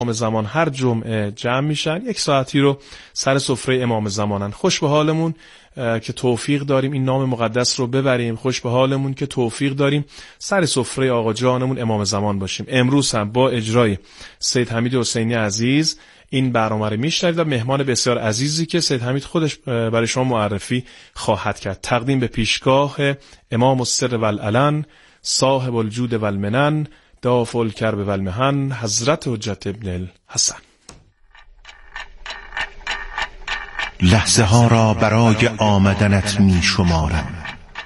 امام زمان هر جمعه جمع میشن، 1 ساعتی رو سر سفره امام زمانن. خوش به حالمون که توفیق داریم این نام مقدس رو ببریم، خوش به حالمون که توفیق داریم سر سفره آقا جانمون امام زمان باشیم. امروز هم با اجرای سید حمید حسینی عزیز این برنامه رو میشنوید و مهمان بسیار عزیزی که سید حمید خودش برای شما معرفی خواهد کرد. تقدیم به پیشگاه امام السر والعلن، صاحب الجود والمنن، دافع الکرب والمحن، حضرت حجت ابن الحسن. لحظه ها را برای آمدنت می شمارم،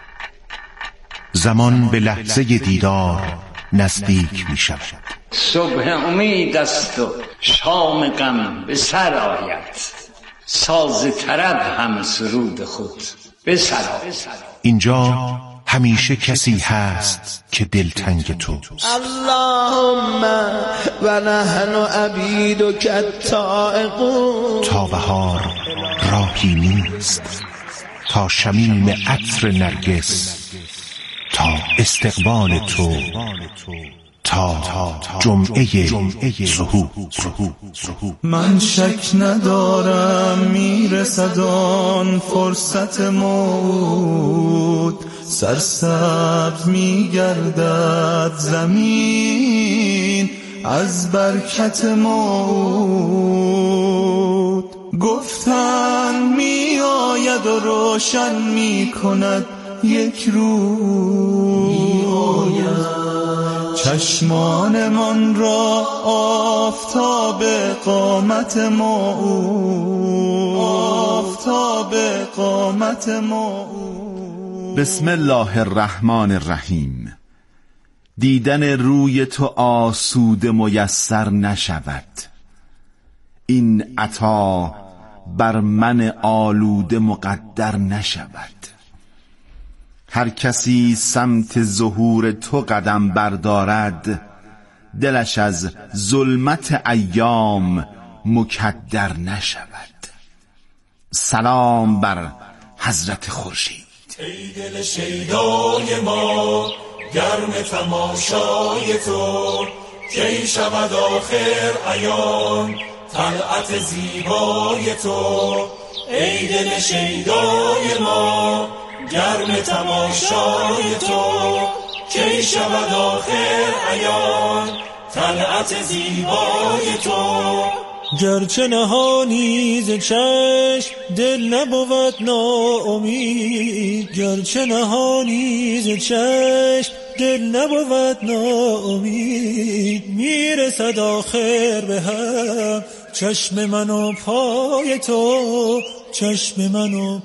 زمان به لحظه دیدار نزدیک می شود. صبح امید است و شام غم به سر آید، ساز طرب هم سرود خود به سر آید. اینجا همیشه کسی هست که دلتنگ توست. اللهم و نحن عبیدک التائقون. تا بهار راهی نیست، تا شمیم عطر نرگس، تا استقبال تو، تا جمعه ظهور. من شک ندارم میرسد آن فرصت موت، سرسبز میگردد زمین از برکت موت. گفتن میآید و روشن میکند یک روز، چشمان من را آفتاب قامت موعود، آفتاب قامت موعود. بسم الله الرحمن الرحیم. دیدن روی تو آسوده میسر نشود، این عطا بر من آلوده مقدر نشود. هر کسی سمت ظهور تو قدم بردارد، دلش از ظلمت ایام مکدر نشود. سلام بر حضرت خورشید. ای دل شیدای ما گرم تماشای تو، کی شود آخر عیان طلعت زیبای تو. ای دل شیدای ما گرم تماشای تو، کی شود آخر عیان طلعت زیبای تو. گرچه نهانی ز چشم دل نبود ناامید، گرچه نهانی ز چشم دل نبود ناامید. میرسد آخر به هم چشم من و پای تو، چشم من و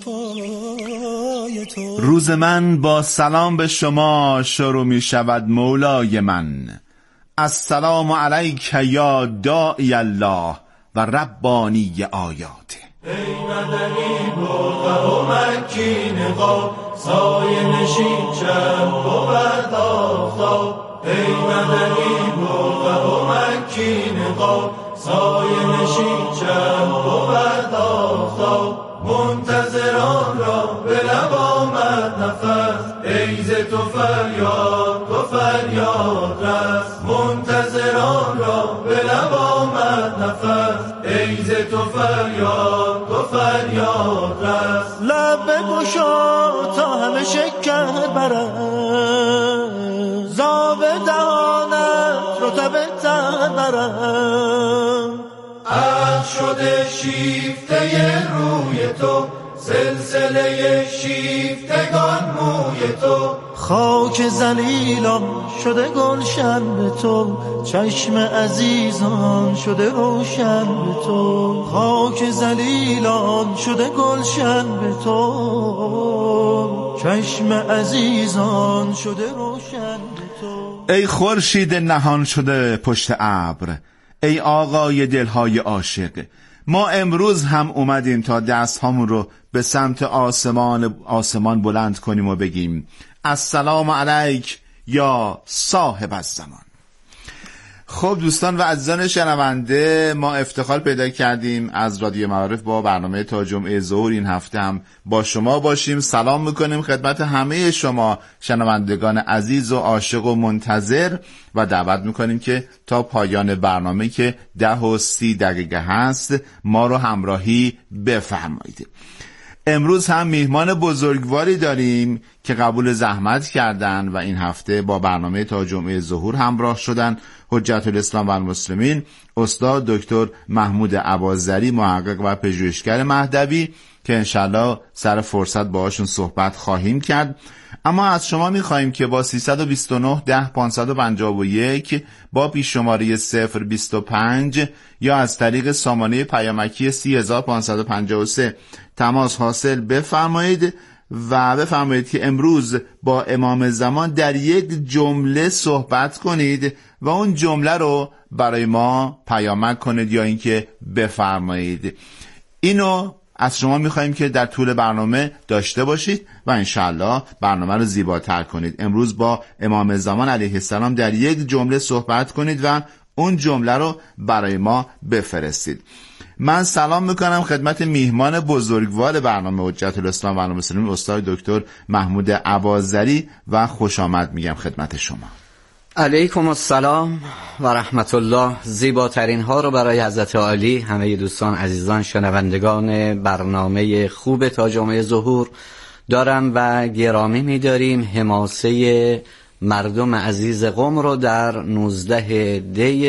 پای تو. روز من با سلام به شما شروع می شود مولای من. السلام علیک یا داعی الله و ربانی آیاته. ای مدنی بلغه و مکی نقاب، سایه نشین چند بود آفتاب. ای مدنی بلغه و مکی نقاب، سایه نشین چند بود آفتاب. منتظران را به لب آمد نفس، ای ز تو فریاد تو فریاد رس. منتظران را به لب آمد نفس، ای ز تو فریاد تو فریاد رس. لب بگشا تا همه شکر برم، زاب دهانت رطب تر برم. عقل شده شیفته روی تو، سلسله شیفتگان موی تو. خاک ذلیلان شده گلشن به تو، چشم عزیزان شده روشن به تو. خاک ذلیلان شده گلشن به تو، چشم عزیزان شده روشن به تو. ای خورشید نهان شده پشت ابر، ای آقای دلهای عاشق، ما امروز هم اومدیم تا دستهامون رو به سمت آسمان بلند کنیم و بگیم السلام علیک یا صاحب الزمان. خب دوستان و عزیزان شنونده، ما افتخار پیدا کردیم از رادیو معارف با برنامه تا جمعه ظهر این هفته هم با شما باشیم. سلام میکنیم خدمت همه شما شنوندگان عزیز و عاشق و منتظر و دعوت میکنیم که تا پایان برنامه که 10:30 هست ما رو همراهی بفرمایید. امروز هم میهمان بزرگواری داریم که قبول زحمت کردن و این هفته با برنامه تا جمعه ظهور همراه شدن. حجت الاسلام و المسلمین استاد دکتر محمود اباظری، محقق و پژوهشگر مهدوی که انشالله سر فرصت باهاشون صحبت خواهیم کرد. اما از شما میخواییم که با 329 10 551 با پیش شماره 025 یا از طریق سامانه پیامکی 30553 تماس حاصل بفرمایید و بفرمایید که امروز با امام زمان در یک جمله صحبت کنید و اون جمله رو برای ما پیامک کنید یا اینکه بفرمایید. اینو از شما میخواییم که در طول برنامه داشته باشید و انشالله برنامه رو زیباتر کنید. امروز با امام زمان علیه السلام در یک جمله صحبت کنید و اون جمله رو برای ما بفرستید. من سلام میکنم خدمت میهمان بزرگوار برنامه حجت الاسلام و المسلمین استاد دکتر محمود اباظری و خوش آمد میگم خدمت شما. علیکم السلام و رحمت الله. زیباترین ها رو برای حضرت عالی همه دوستان عزیزان شنوندگان برنامه خوب تا جمعه ظهور دارم و گرامی می‌داریم. حماسه مردم عزیز قم رو در 19 دی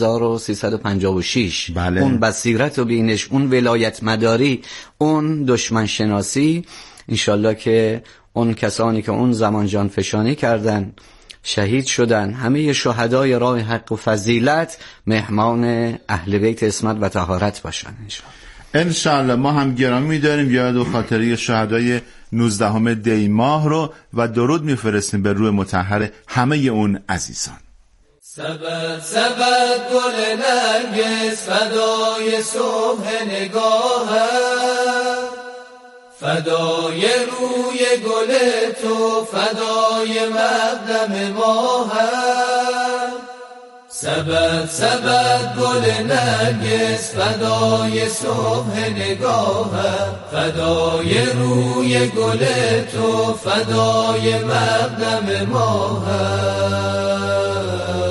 1356 بله. اون بصیرت و بینش، اون ولایت مداری، اون دشمن شناسی، انشالله که اون کسانی که اون زمان جان فشانی کردن شهید شدن، همه شهدای راه حق و فضیلت مهمان اهل بیت عصمت و طهارت باشن انشالله. ما هم گرامی می‌داریم یاد و خاطره شهدای 19 دی ماه رو و درود میفرستیم به روح مطهر همه اون عزیزان. سبد سبد گل نرگس فدای صبح نگاهم، فدای روی گل تو فدای مقدم ماهم. سبد سبد گل نرگس فدای صبح نگاهم، فدای روی گل تو فدای مقدم ماهم.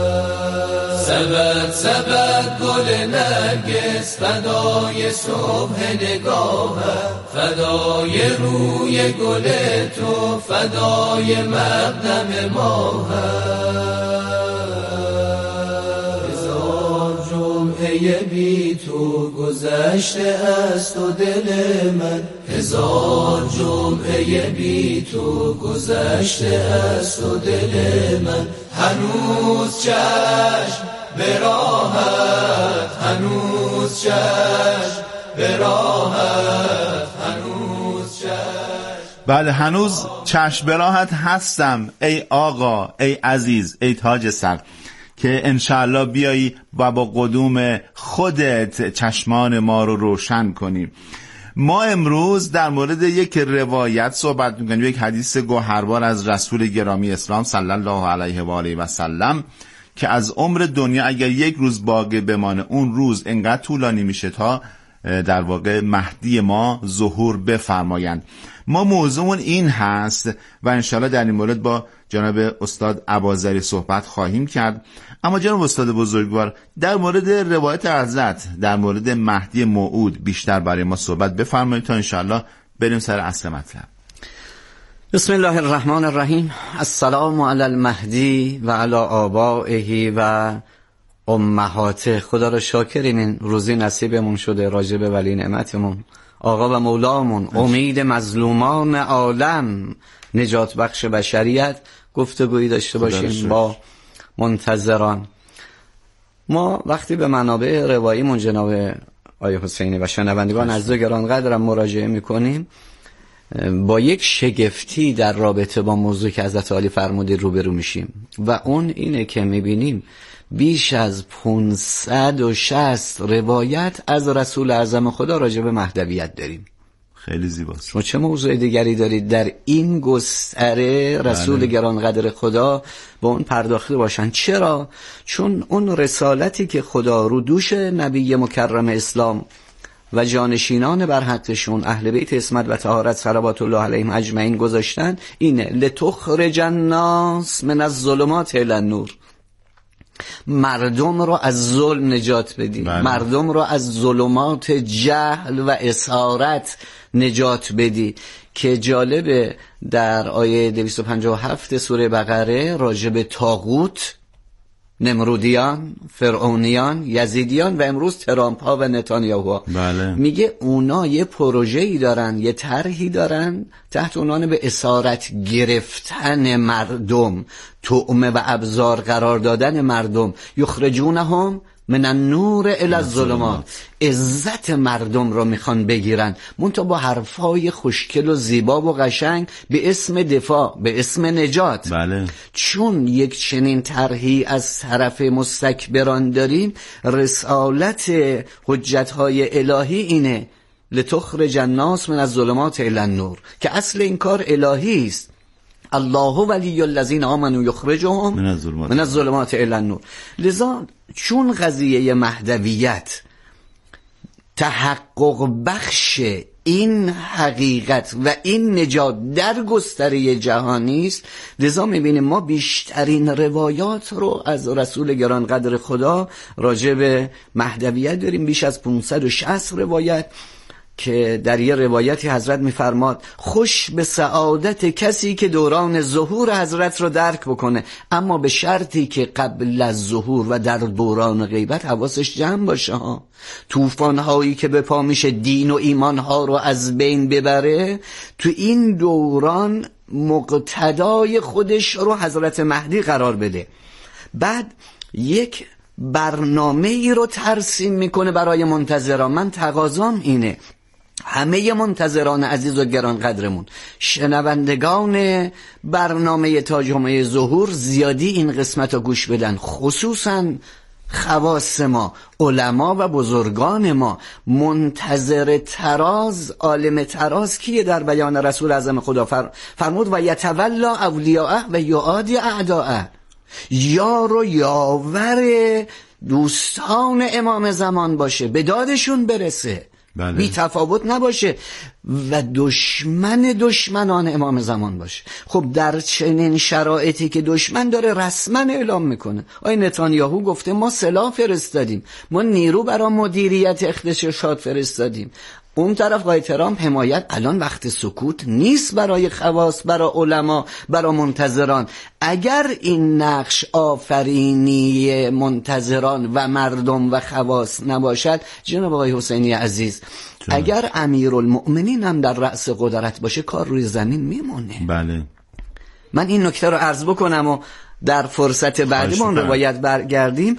سبد سبد گل نرگس فدای صبح نگاهم، فدای روی گل تو فدای مقدم ماهم. بی تو گذشته است و دل من، هزار جمعه بی تو گذشته است و دل من. هنوز چشم به راحت، هنوز چشم به راحت، هنوز چشم. بله هنوز چشم به راحت هستم ای آقا، ای عزیز، ای تاج سر، که انشاءالله بیایی و با قدوم خودت چشمان ما رو روشن کنیم. ما امروز در مورد یک روایت صحبت می‌کنیم، یک حدیث گوهربار از رسول گرامی اسلام صلی الله علیه و آله و سلم که از عمر دنیا اگر یک روز باقی بمانه اون روز انقدر طولانی میشه تا در واقع مهدی ما ظهور بفرمایند. ما موضوعمون این هست و انشاءالله در این مورد با جناب استاد اباظری صحبت خواهیم کرد. اما جناب استاد بزرگوار در مورد روایت حضرت در مورد مهدی موعود بیشتر برای ما صحبت بفرمایید تا انشاءالله بریم سر اصل مطلب. بسم الله الرحمن الرحیم. السلام علی المهدی و علی آبائه و امهاته. خدا را شاکریم این روزی نصیبمون شده راجع به ولی نعمتمون آقا و مولامون، امید مظلومان عالم، نجات بخش بشریت، گفتگویی داشته باشیم با منتظران. ما وقتی به منابع رواییمون جناب آیه حسینی و شنوندگان از دو گرانقدرم مراجعه میکنیم، با یک شگفتی در رابطه با موضوع که حضرت عالی فرمودید روبرو میشیم و اون اینه که میبینیم بیش از 560 روایت از رسول اعظم خدا راجع به مهدویت داریم. خیلی زیباست. شما چه موضوع دیگری دارید در این گستره رسول گرانقدر خدا با اون پرداخته باشن؟ چرا؟ چون اون رسالتی که خدا رو دوش نبی مکرم اسلام و جانشینان بر حقشون اهل بیت عصمت و طهارت صلوات الله علیهم اجمعین گذاشتن اینه: لتخرج الناس من الظلمات الی النور. مردم رو از ظلم نجات بدی، مردم رو از ظلمات جهل و اسارت نجات بدی. که جالبه در آیه 257 سوره بقره راجع به طاغوت، نمرودیان، فرعونیان، یزیدیان و امروز ترامپ ها و نتانیاهو میگه اونا یه پروژه‌ای دارن، یه طرحی دارن تحت عنوان به اسارت گرفتن مردم، طعمه و ابزار قرار دادن مردم. یخرجونهم من النور الی الظلمات. عزت مردم رو میخوان بگیرن، منتها با حرفای خوشگل و زیبا و قشنگ به اسم دفاع، به اسم نجات. چون یک چنین طرحی از طرف مستکبران داریم، رسالت حجتهای الهی اینه: لتخرج الناس من الظلمات الی النور، که اصل این کار الهی است. الله ولی الذین آمنوا یخرجهم من الظلمات الی النور. لذا چون قضیه مهدویت تحقق بخش این حقیقت و این نجات در گستره جهانی است، لذا میبینیم ما بیشترین روایات رو از رسول گرانقدر خدا راجع به مهدویت داریم. بیش از 560 روایت که در یه روایتی حضرت میفرماد: خوش به سعادت کسی که دوران ظهور حضرت رو درک بکنه، اما به شرطی که قبل از ظهور و در دوران غیبت حواسش جمع باشه ها. طوفان‌هایی که به پا میشه دین و ایمان‌ها رو از بین ببره، تو این دوران مقتدای خودش رو حضرت مهدی قرار بده. بعد یک برنامه ای رو ترسیم میکنه برای منتظران. من تقاضام اینه همه منتظران عزیز و گرانقدرمون، شنوندگان برنامه تاجمعه ظهور، زیادی این قسمت رو گوش بدن، خصوصا خواص ما، علما و بزرگان ما. منتظر تراز، عالم تراز کیه؟ در بیان رسول اعظم خدا فرمود: و یتولا اولیاءه و یعادی اعداءه. یار و یاور دوستان امام زمان باشه، به دادشون برسه، بی تفاوت نباشه، و دشمن دشمنان امام زمان باشه. خب در چنین شرایطی که دشمن داره رسما اعلام میکنه، آقای نتانیاهو گفته ما سلاح فرستادیم، ما نیرو برای مدیریت اغتشاشات فرستادیم. اون طرف آقای ترامپ حمایت. الان وقت سکوت نیست برای خواص، برای علما، برای منتظران. اگر این نقش آفرینی منتظران و مردم و خواص نباشد، جناب آقای حسینی عزیز، اگر امیرالمؤمنین هم در رأس قدرت باشه، کار روی زمین میمونه. بله. من این نکته رو عرض بکنم و در فرصت بعدی با روایت برگردیم.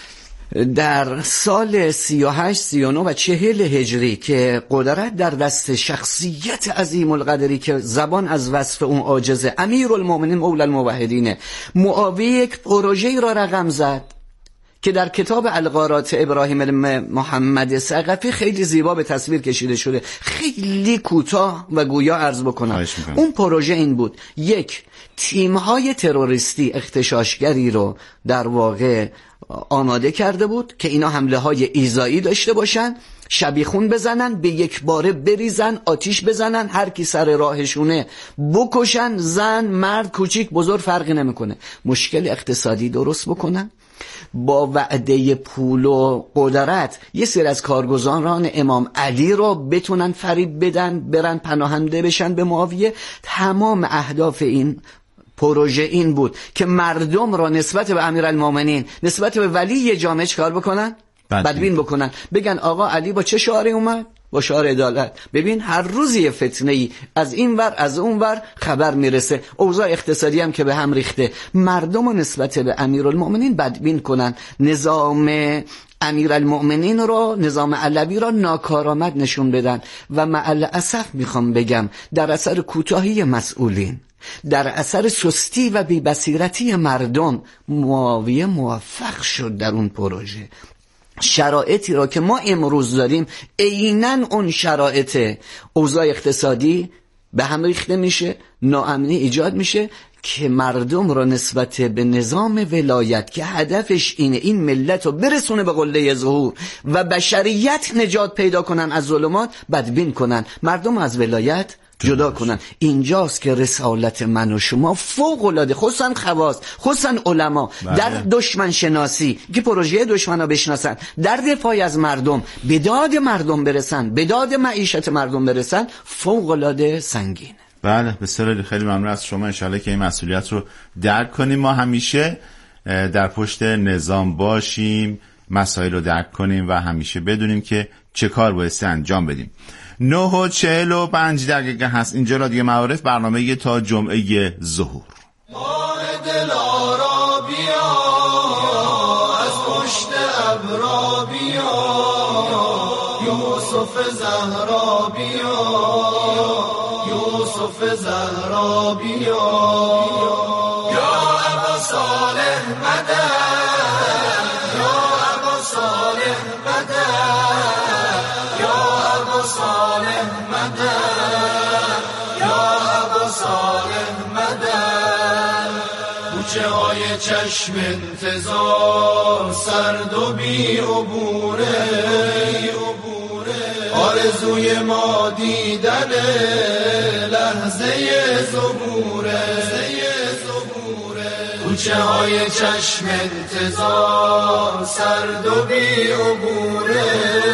در سال 38 39 و 40 هجری که قدرت در دست شخصیت عظیم القدری که زبان از وصف اون عاجزه، امیرالمؤمنین مولا الموحدین، معاویه یک پروژه‌ای را رقم زد که در کتاب الغارات ابراهیم محمد ثقفی خیلی زیبا به تصویر کشیده شده. خیلی کوتاه و گویا عرض بکنم. اون پروژه این بود: یک، تیم‌های تروریستی اغتشاشگری رو در واقع آماده کرده بود که اینا حمله های ایذایی داشته باشن، شبیخون بزنن، به یک باره بریزن، آتیش بزنن، هر کی سر راهشونه بکشن، زن، مرد، کوچیک، بزرگ فرقی نمیکنه، مشکل اقتصادی درست بکنن، با وعده پول و قدرت یه سری از کارگزاران امام علی رو بتونن فریب بدن، برن پناهنده بشن به معاویه. تمام اهداف این پروژه این بود که مردم را نسبت به امیرالمومنین، نسبت به ولی جامعه چکار بکنن؟ بدبین بکنن. بگن آقا علی با چه شعاری اومد؟ با شعار عدالت. ببین هر روز یه فتنه‌ای از این ور از اون ور خبر میرسه، اوضاع اقتصادی هم که به هم ریخته. مردم رو نسبت به امیرالمومنین بدبین کنن، نظام امیرالمؤمنین رو، نظام علوی رو ناکارآمد نشون بدن. و مع الاسف میخوام بگم در اثر کوتاهی مسئولین، در اثر سستی و بی‌بصیرتی مردم، معاویه موفق شد در اون پروژه. شرایطی را که ما امروز داریم عیناً اون شرایط اوضاع اقتصادی به هم ریخته میشه، ناامنی ایجاد میشه که مردم را نسبت به نظام ولایت که هدفش اینه این ملت رو برسونه به قله ظهور و بشریت نجات پیدا کنن از ظلمات، بدبین کنن، مردم از ولایت جدا کنن. اینجاست که رسالت من و شما فوق العاده، خصوصا خواص، خصوصا علما در دشمن شناسی که پروژه دشمن ها بشناسن، در دفاع از مردم به داد مردم برسن، به داد معیشت مردم برسن، فوق العاده سنگینه. بله بسیار خیلی ممنون از شما. انشالله که این مسئولیت رو درک کنیم. ما همیشه در پشت نظام باشیم، مسائل رو درک کنیم و همیشه بدونیم که چه کار بایستی انجام بدیم. 9:45 هست اینجا رادیو معارف، برنامه تا جمعه ظهور. ماه دلارا بیا از پشت ابرا بیا، یوسف زهرا بیا، یوسف زهرا بیا، یا ابا صالح مدد، یا ابا صالح مدد، یا ابا صالح مدد، یا ابا صالح مدد. کوچه های چشم انتظار سرد و بی عبوره، آرزوی ما دیدن لحظه ظهوره، کوچه های چشم انتظار سرد و بی عبوره،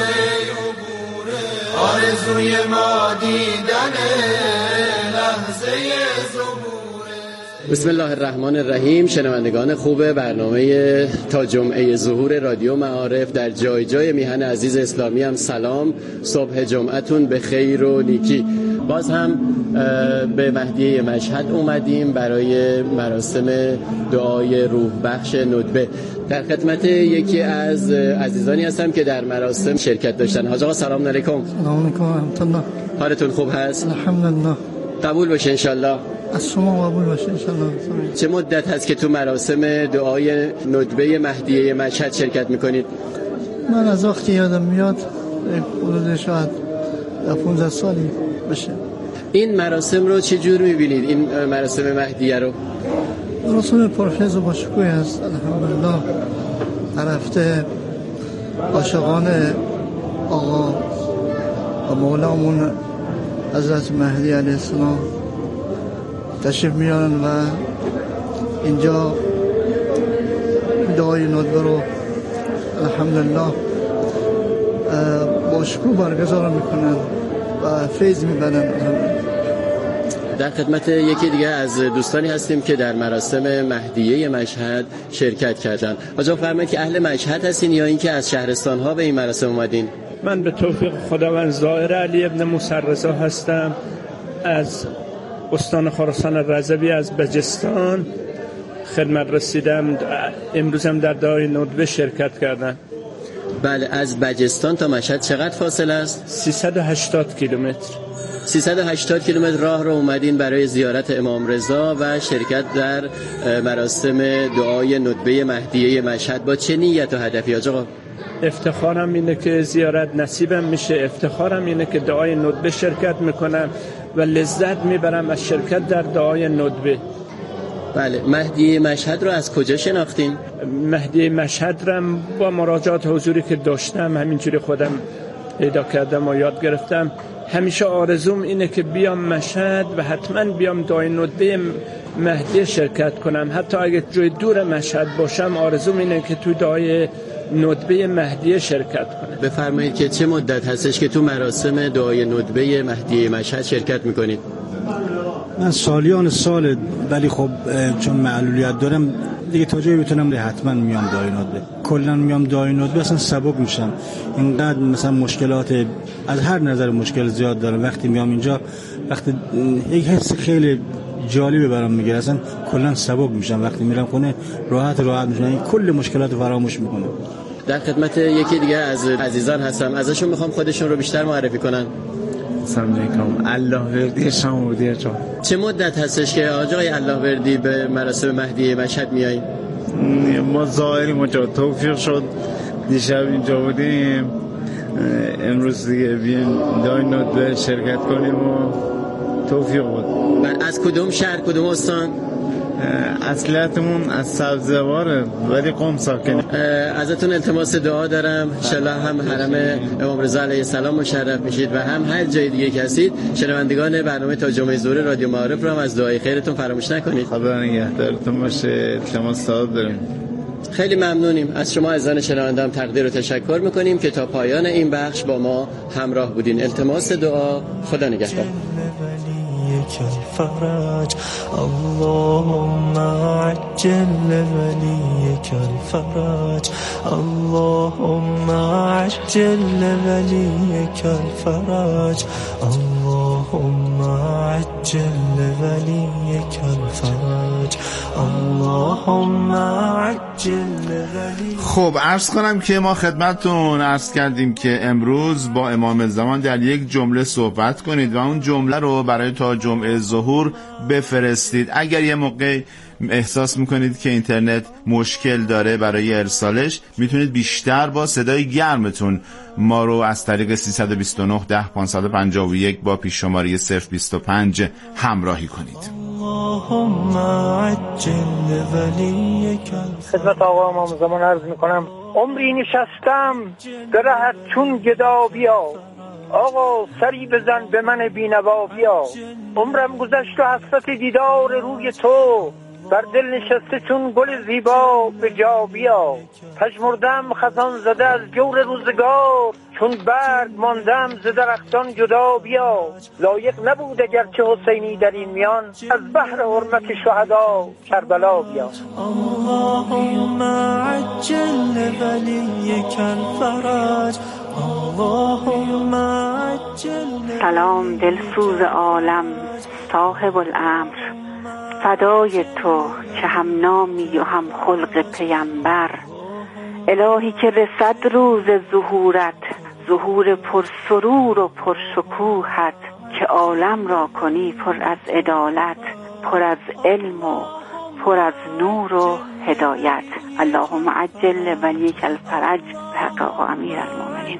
آرزوی ما دیدن لحظه ظهوره. بسم الله الرحمن الرحیم. شنوندگان خوب برنامه تا جمعه ظهور رادیو معارف در جای جای میهن عزیز اسلامی هم سلام، صبح جمعتون به خیر و نیکی. باز هم به مهدیه مشهد اومدیم برای مراسم دعای روح بخش ندبه. در خدمت یکی از عزیزانی هستم که در مراسم شرکت داشتن. حاج آقا سلام علیکم. سلام علیکم و رحمت الله. حالتون خوب هست؟ الحمدلله. قبول باشه انشالله. از شما قبول باشه انشالله. چه مدت هست که تو مراسم دعای ندبه مهدیه مشهد شرکت میکنید؟ من از وقتی یادم میاد حدود شاید 15 سالی بشه. این مراسم رو چه جور میبینید؟ این مراسم مهدیه رو؟ مراسم پرفیض و باشکوهی است الحمدلله. طرفته عاشقان آقا و مولامون حضرت مهدی علیه السلام تشریف میارن و اینجا دعای ندبه رو الحمدلله باشکوه برگزار میکنن و فیض میبرن. در خدمت یکی دیگه از دوستانی هستیم که در مراسم مهدیه مشهد شرکت کردن. آجا فرمایید که اهل مشهد هستین یا اینکه از شهرستان ها به این مراسم اومدین؟ من به توفیق خداوند زائر علی ابن موسی رضا هستم، از استان خراسان رضوی از بجستان خدمت رسیدم. امروزم در دعای ندبه شرکت کردم. بله، از بجستان تا مشهد چقدر فاصله است؟ 380 کیلومتر. 380 کیلومتر راه رو اومدین برای زیارت امام رضا و شرکت در مراسم دعای ندبه مهدیه مشهد. با چه نیت و هدفی آقا؟ افتخارم اینه که زیارت نصیبم میشه، افتخارم اینه که دعای ندبه شرکت میکنم و لذت میبرم از شرکت در دعای ندبه. بله، مهدیه مشهد رو از کجا شناختین؟ مهدیه مشهد رو با مراجعات حضوری که داشتم همینجوری خودم پیدا کردم و یاد گرفتم. همیشه آرزوم اینه که بیام مشهد و حتما بیام دعای ندبه مهدیه شرکت کنم. حتی اگه جای دور مشهد باشم آرزوم اینه که توی دعای ندبه مهدیه شرکت کنم. بفرمایید که چه مدت هستش که تو مراسم دعای ندبه مهدیه مشهد شرکت میکنید؟ من سالیان سال، ولی خب چون معلولیت دارم دیگه تا جایی بتونم حتما میام دعای ندبه. کلا میام دعای ندبه، اصلا سبک میشم. اینقدر مثلا مشکلات از هر نظر مشکل زیاد دارم. وقتی میام اینجا، وقتی یک حس خیلی جالبه برام میگیره، اصلا کلا سبک میشم. وقتی میرم خونه راحت میشم، این کل مشکلات رو فراموش میکنم. در خدمت یکی دیگه از عزیزان هستم، ازشون میخوام خودشون رو بیشتر معرفی کنن. سلام علیکم. اللهوردی شامودی جان. چه مدت هستش که آقای اللهوردی به مراسم مهدیه مشهد میایین؟ ما ظاهری مجا توفیق شد دیشب اینجا بودیم، امروز دیگه بیایم داینود شرکت کنیم و توفیق بود. از کدوم شهر، کدوم استان؟ اصلیتمون از سبزواره ولی قم ساکنیم. ازتون التماس دعا دارم، انشالله هم حرم امام رضا علیه السلام مشرف میشید و هم هر جای دیگه که هستید. شنوندگان برنامه تا جمعه ظهور رادیو معارف رو هم از دعای خیرتون فراموش نکنید. خدا نگهدارتون باشه. التماس دعا داریم. خیلی ممنونیم از شما عزیزان شنونده، هم تقدیر و تشکر میکنیم که تا پایان این بخش با ما همراه بودین. التماس دعا. خدا نگهدار. الفرج اللهم عجل لوليك الفرج اللهم عجل لوليك الفرج اللهم عجل لوليك الفرج اللهم عجل لوليك. خب عرض کنم که ما خدمتتون عرض کردیم که امروز با امام زمان در یک جمله صحبت کنید و اون جمله رو برای تا جمعه ظهور بفرستید. اگر یه موقع احساس میکنید که اینترنت مشکل داره برای ارسالش، میتونید بیشتر با صدای گرمتون ما رو از طریق 329 10 551 با پیش شماره 025 همراهی کنید. خدمت آقا امام زمان عرض میکنم، عمری نشستم درهت چون گدا بیا، آقا سری بزن به من بینوا بیا، عمرم گذشت و حسرت دیدار روی تو، بر دل نشسته چون گل زیبا به جا بیا، پژمردم خزان زده از جور روزگار، چون برگ ماندم ز درختان جدا بیا، لایق نبود اگرچه حسینی در این میان، از بحر حرمت شهدا کربلا بیا. اللهم عجل لوليك الفرج اللهم عجل. سلام دلسوز عالم صاحب الامر، فدای تو که هم نامی و هم خلق پیمبر، الهی که رسد روز ظهورت، ظهور پر سرور و پر شکوهت، که عالم را کنی پر از عدالت، پر از علم و پر از نور و هدایت. اللهم عجل ولیک الفرج بحق آقا امیر المؤمنین.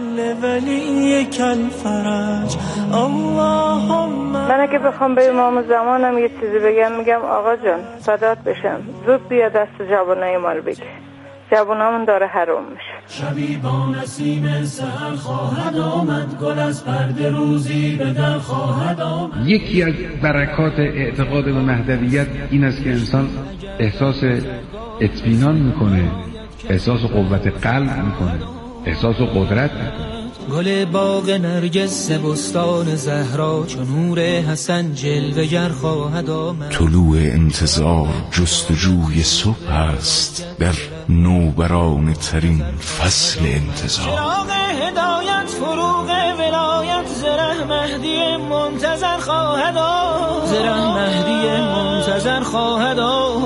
من اگه بخوام به امام زمانم یه چیزی بگم، میگم آقا جان صدات بشم، زود بیا دست جوانای مال بگی، جوانامون داره حرام میشه. شبی با نسیم سحر خواهد آمد، گل از پرده روزی به در خواهد آمد. یکی از برکات اعتقاد به مهدویت این است که انسان احساس اطمینان میکنه، احساس قوت قلب میکنه، احساس قدرت میکنه. گل باغ نرگس بستان زهرا، چون نور حسن جلوه‌گر خواهد آمد. طلوع انتظار جستجوی صبح است در نوبرانه ترین فصل انتظار. چراغ هدایت فروغ ولایت، زره مهدی منتظر خواهد آمد، زره مهدی منتظر خواهد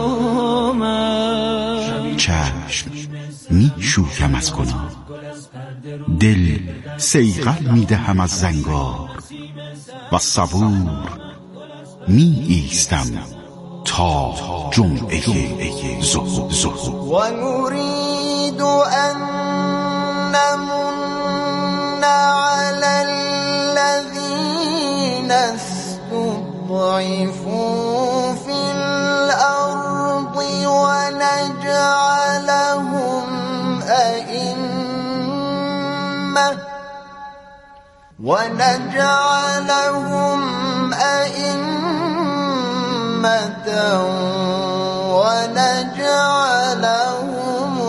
آمد. چشم می شویم از گناه، دل صیقل می دهم از زنگار، و صبور می ایستم تا جمعه ظهور. و نريد ان نمن على الذين استضعفوا في الارض ونجعلهم أئمة ونجعلهم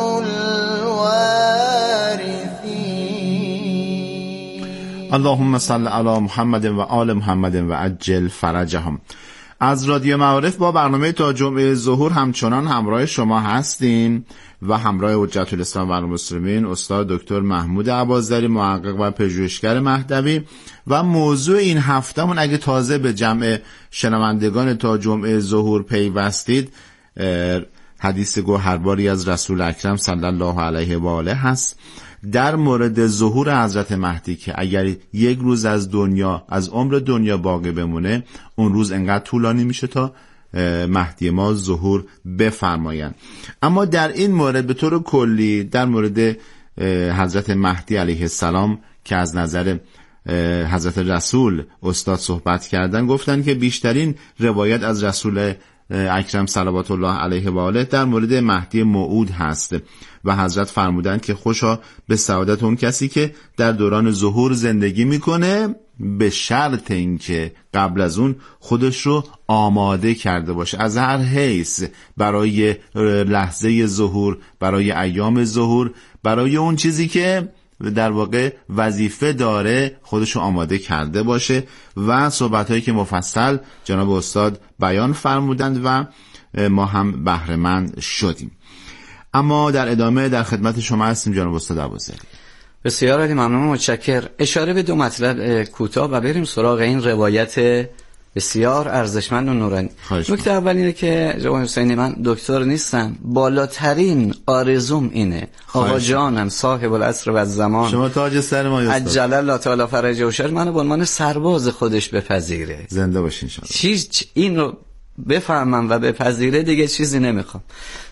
الوارثين. اللهم صل علی محمد و آل محمد و عجل فرجهم. از رادیو معارف با برنامه تا جمعه ظهور همچنان همراه شما هستیم و همراه حجت الاسلام و المسلمین استاد دکتر محمود عبازری، محقق و پژوهشگر مهدوی. و موضوع این هفتهمون، اگه تازه به جمع شنوندگان تا جمعه ظهور پیوستید، حدیث گوهرباری از رسول اکرم صلی الله علیه و آله هست در مورد ظهور حضرت مهدی، که اگر یک روز از عمر دنیا باقی بمونه، اون روز انقدر طولانی میشه تا مهدی ما ظهور بفرمایند. اما در این مورد به طور کلی در مورد حضرت مهدی علیه السلام که از نظر حضرت رسول استاد صحبت کردن، گفتن که بیشترین روایت از رسول اکرم صلوات الله علیه و آله در مورد مهدی موعود هست و حضرت فرمودند که خوشا به سعادت اون کسی که در دوران ظهور زندگی میکنه، به شرط اینکه قبل از اون خودش رو آماده کرده باشه از هر حیث برای لحظه ظهور، برای ایام ظهور، برای اون چیزی که در واقع وظیفه داره خودشو آماده کرده باشه و صحبت‌هایی که مفصل جناب استاد بیان فرمودند و ما هم بهره مند شدیم. اما در ادامه در خدمت شما هستیم جناب استاد ابوذری. بسیار عالی، ممنون، متشکر. اشاره به 2 مطلب کوتاه و بریم سراغ این روایت بسیار ارزشمند و نورانی. نکته اول اینه که جناب حسینی، من دکتر نیستم، بالاترین آرزوم اینه آقا جانم صاحب العصر و الزمان، شما تاج سر ما استاد، عجل الله تعالی فرجه و شر، منو به عنوان سرباز خودش بپذیره. زنده باشین ان شاء الله. این رو بفهمم و بپذیره، دیگه چیزی نمیخوام.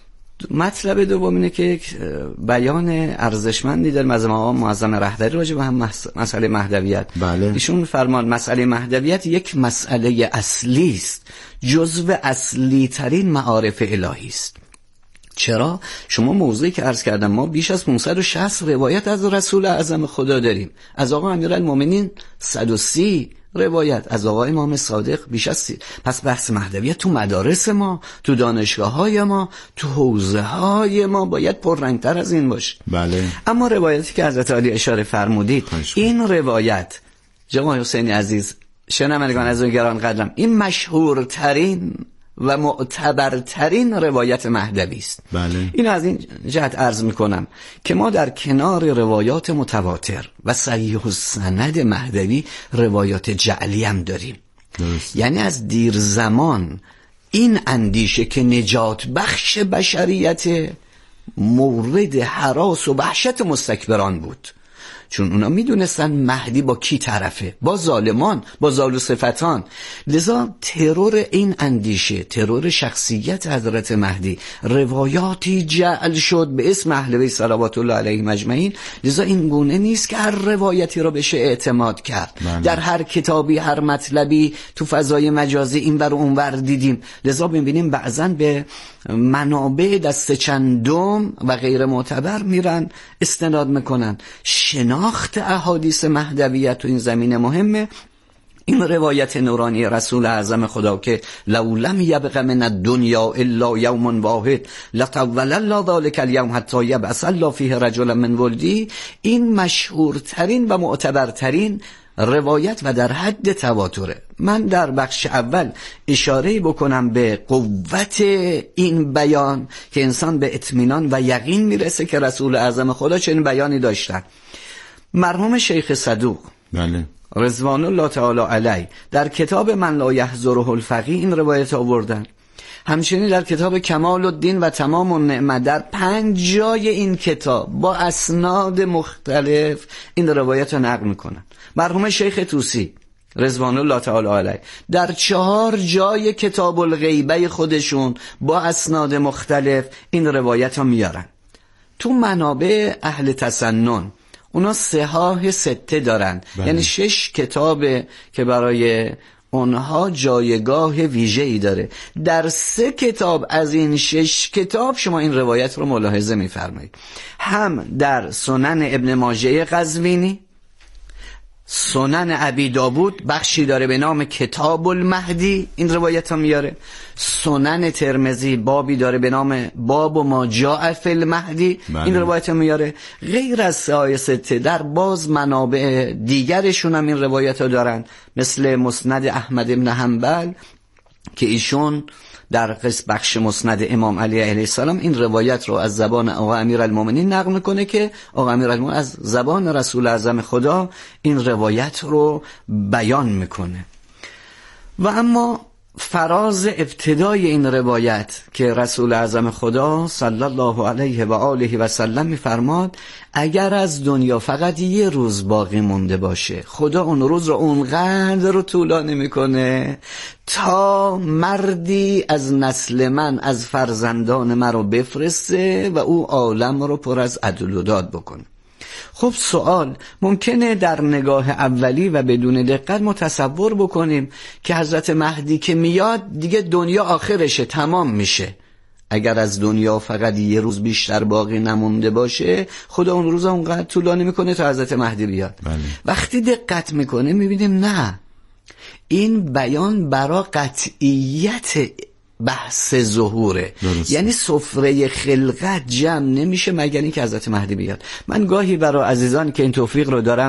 مطلب دوم اینه که یک بیان ارزشمندی در مجمع معظم رهبری راجع به هم مسئله مهدویت. بله. ایشون فرمان مسئله مهدویت یک مسئله اصلی است، جزو اصلی ترین معارف الهی است. چرا؟ شما موضوعی که عرض کردم، ما بیش از 560 روایت از رسول اعظم خدا داریم، از آقا امیرالمومنین 130 روایت، از آقای امام صادق بیش از 30. پس بحث مهدویت تو مدارس ما، تو دانشگاه‌های ما، تو حوزه‌های ما باید پررنگ‌تر از این باشه. بله. اما روایتی که حضرت علی اشاره فرمودید، این روایت جناب حسینی عزیز، شنوندگان از گران قدرم، این مشهورترین و معتبرترین روایت مهدوی است. بله. این از این جهت عرض میکنم که ما در کنار روایات متواتر و صحیح السند مهدوی روایات جعلی هم داریم. درست. یعنی از دیر زمان این اندیشه که نجات بخش بشریت مورد هراس و وحشت مستکبران بود، چون اونا میدونستن مهدی با کی طرفه، با ظالمان، با زال و صفتان. لذا ترور این اندیشه، ترور شخصیت حضرت مهدی، روایاتی جعل شد به اسم اهل بیت صلوات الله علیهم اجمعین. لذا این گونه نیست که هر روایتی را بشه اعتماد کرد. در هر کتابی، هر مطلبی تو فضای مجازی این ور اون ور دیدیم. لذا ببینیم بعضاً به منابع دست چندم و غیر معتبر میرن استناد میکنن. شناخت احادیث مهدویت تو این زمینه مهمه. این روایت نورانی رسول اعظم خدا که لو لم یبق من الدنیا الا یوم واحد لطول الله ذلک اليوم حتی یبعث الله فیه رجلا من ولدی، این مشهورترین و معتبرترین روایت و در حد تواتره. من در بخش اول اشاره بکنم به قوت این بیان که انسان به اطمینان و یقین میرسه که رسول اعظم خدا چنین بیانی داشتن. مرحوم شیخ صدوق، بله، رضوان الله تعالی علیه، در کتاب من لا یحضره الفقیه این روایت آوردن. همچنین در کتاب کمال الدین و تمام النعمه در 5 جای این کتاب با اسناد مختلف این روایت رو نقل میکنن. مرحوم شیخ طوسی رضوان الله تعالی علیه در 4 جای کتاب الغیبه خودشون با اسناد مختلف این روایت رو میارن. تو منابع اهل تسنن اونا صحاح 6 دارن. بله. یعنی 6 کتاب که برای اونها جایگاه ویژه‌ای داره. در 3 کتاب از این 6 کتاب شما این روایت رو ملاحظه می‌فرمایید. هم در سنن ابن ماجه قزوینی، سنن ابی داود بخشی داره به نام کتاب المهدی، این روایت ها میاره. سنن ترمذی بابی داره به نام باب ما جاء فی المهدی، این روایت ها میاره. غیر از صحاح 6 در باز منابع دیگرشون هم این روایت ها دارن، مثل مسند احمد بن حنبل که ایشون در بخش مسند امام علی علیه السلام این روایت رو از زبان آقا امیرالمومنین نقل میکنه که آقا امیرالمومنین از زبان رسول اعظم خدا این روایت رو بیان میکنه. و اما فراز ابتدای این روایت که رسول اعظم خدا صلی الله علیه و آله و سلم می‌فرماد اگر از دنیا فقط یه روز باقی مونده باشه، خدا اون روز رو اونقدر رو طولانی میکنه تا مردی از نسل من، از فرزندان من رو بفرسته و او عالم رو پر از عدل و داد بکنه. خب سوال، ممکنه در نگاه اولی و بدون دقت متصور بکنیم که حضرت مهدی که میاد دیگه دنیا آخرشه، تمام میشه. اگر از دنیا فقط یه روز بیشتر باقی نمونده باشه، خدا اون روز اونقدر طولانی میکنه تا حضرت مهدی بیاد. وقتی دقت میکنه میبینیم نه، این بیان برای قطعیت بحث ظهوره. یعنی سفره خلقت جمع نمیشه مگر اینکه حضرت مهدی بیاد. من گاهی برای عزیزان که این توفیق رو دارم